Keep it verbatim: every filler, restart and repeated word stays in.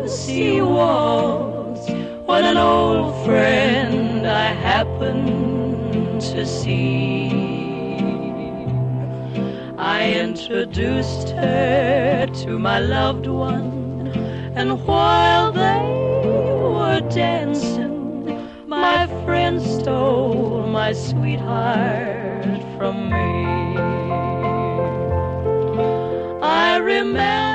sea walls when an old friend I happened to see. I introduced her to my loved one, and while they were dancing, my friend stole my sweetheart from me. I remember